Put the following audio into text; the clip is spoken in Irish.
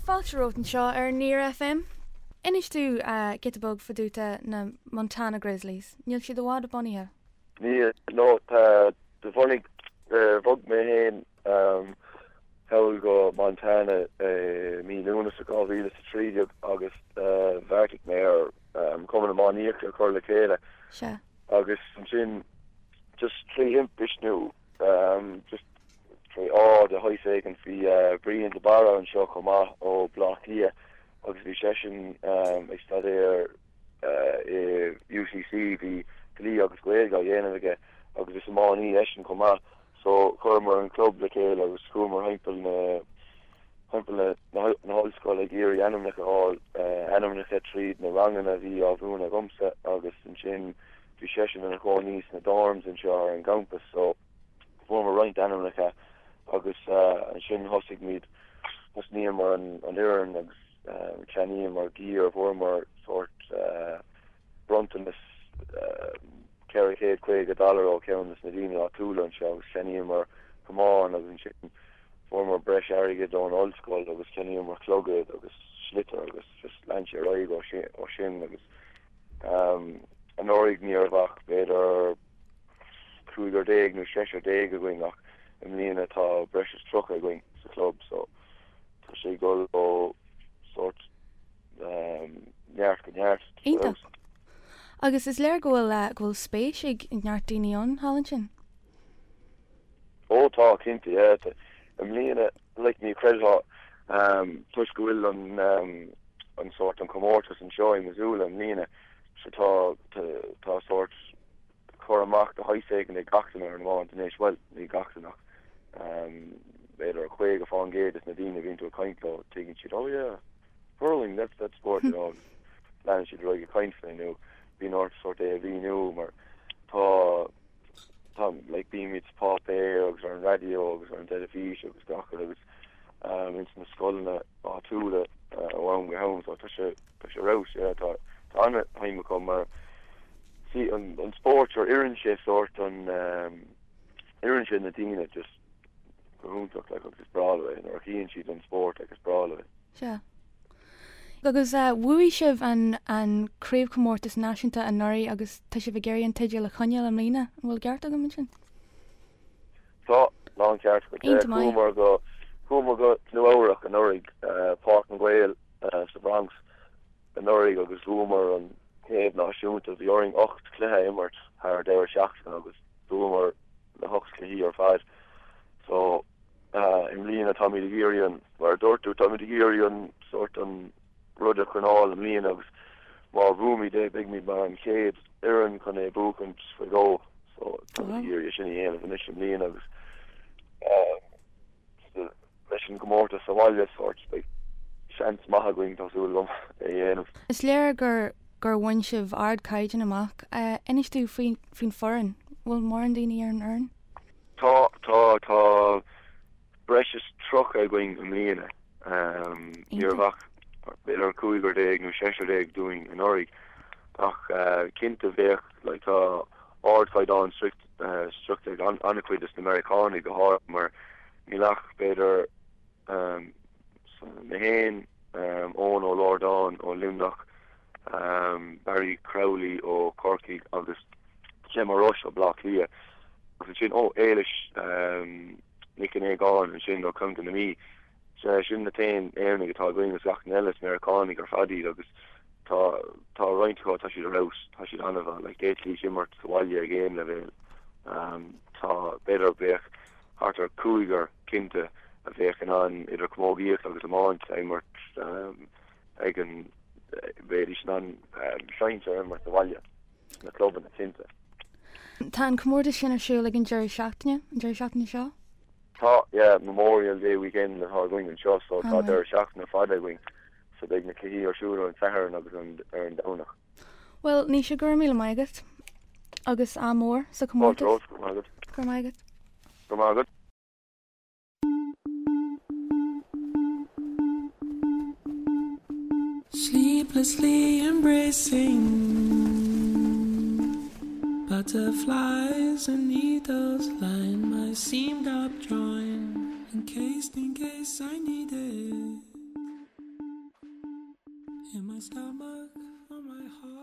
fáilteót an seo ar Níor FM. Inis tú get a bug faúta na Montana Grizzlies. Níl si do bhád a boníthe? Ní, no, de bhnig bhog mé héin heil go Montana mí lunas a gáhíle sa tríide agus bhartic mé ar cuman ammáíocht a chuir le chéile. Se. Agus an sin just trí impish nu just trí de hoiséig an fi brion de bara an seo chumá ó Blachlia agus bhí session ag stadéir UCC hí lí agus gléil a dhéanamige agus is ammáí eisian chumá so chumar an club le chéile agus chumar heimpel na hallscoil ag géirí anamnach a hall anamnach a tríd na rangan a bhí á bhúna gomsa agus an sin hí session in a chóníos na dorms an seo an campus so former roint anamnach agus an sin hosig míid hos níam mar an iran agus chaníam mar gear former sort brontanas Kerry Quaig a dollar ó Kearns Nadine á túla an seo chaníam mar Comán agus an sin former breis aige don old school agus chaníam mar clogad agus slitter agus just lanche roig ó sin agus an orig níorhach beidir cruúidir déag nó 6 déag a going im líana tá breis troch a going sa club so tá sé go ó sort neart go neart. Agus is léir gohfuil spéisiigh in neartdaíon hálann sin? Ó tá cinnta im líana le ní creá tuis go bhfuil an sort an commórtas an seo in Missoula im líana so tá sort choramach de haiségan ag gachtain ar an bháin inéis well ní gachtainach beidir a chuig a fáin géad is na dtíine bhíonn tú a caiintló tuigginn siad hurling that's sport lean siad roiig a caiintló nu bhín ort sort a bhí nu mar tá like being it's pop agus ar an radio agus ar an televíse agus gachar agus ins na scoilna á túla bhhain go hán so tá sé rás tá anna haime com mar si an sport or irin sé sort an irin sé na tíine just goúntaach le agus braleh or híonn siad an sport agus braleh. Se. Agus bhuaí sibh anréomh commórtas náisiúnta an Norí agus tá si bh géirí an teidir le chuineal am lína bhfuil geart agam sin? Tá lá ceart go chumar go nuáireach an Norig Park an Gael sa Bronx an Norig agus bhúmar an céad náisiúnta bhí oring 8 cluthe immert ar déir seachtain agus bhúmar na 8 cluí ar 5 so im líana Tommy de Girion mar dúirtú Tommy de Girion sort an rudder chronál am líon agus má bhúmi dé big mi bar an chéad iran chun é búcant fa go so hir sin héanamh an isisiom líon agus leis an gomórta saháile sort be seans maithaing tásúlum é dhéanamh. Is léir gur bhain sibh ard caiidean amach inis tú faoin foran bhfuil mór an daoine ar an urn? Tá breis troch a going am líana níorhach beidir cúigur déag nó 6 déag doing an orig ach cinnta bheith le tá ardchaidán strucht ancuid is na Americanánig go háir mar ní lech beidir na héin ón ó Lordán ó Limnach Barry Crowley ó Corky agus Gemma Rush ó Blachlia agus sin ó éiles nic an éáin an sin ó cumta na mí sin na tain éirnig atá going as gach Ellis Americanánig ar fadí agus tá roiintá tá siad a rás tá siad anmh le déitlí simmart saháile a géim le bhéil tá beidir bheith hartar cúigar cinnte a bheith an idir commógíocht agus amáint éimmart ag an béidir an seinte éimmart saháile na clubban na cinnte. Tá an commórta sin arsúil ag an Jerry seachtaine seo? Tá Memorial Day weekend na há going an seo so tá ar seachtainna fada going so beag na cihí ar siúr an fehar agus ar an dawnach. Well, ní sé gur míle maigad agus amór sa commórtas? Gur maigad. Gur maigad. Sleeplessly embracing butterflies and needles line my seamed up drawing in case I need it. in my stomach, on my heart.